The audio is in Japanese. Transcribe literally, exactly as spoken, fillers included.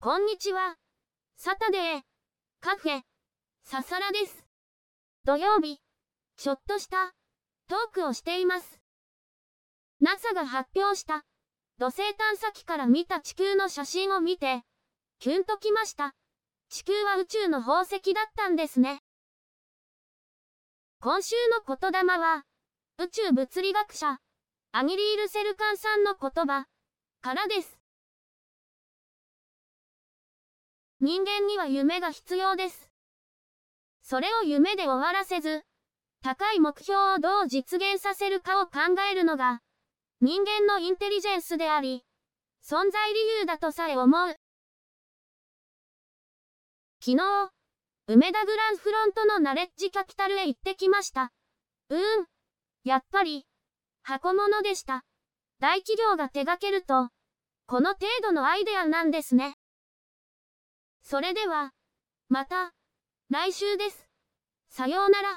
こんにちは。サタデー、カフェ、ササラです。土曜日、ちょっとしたトークをしています。ナサ が発表した土星探査機から見た地球の写真を見て、キュンときました。地球は宇宙の宝石だったんですね。今週の言霊は、宇宙物理学者、アニリール・セルカンさんの言葉からです。人間には夢が必要です。それを夢で終わらせず、高い目標をどう実現させるかを考えるのが、人間のインテリジェンスであり、存在理由だとさえ思う。昨日、梅田グランフロントのナレッジキャピタルへ行ってきました。うーん、やっぱり、箱物でした。大企業が手掛けると、この程度のアイデアなんですね。それでは、また、来週です。さようなら。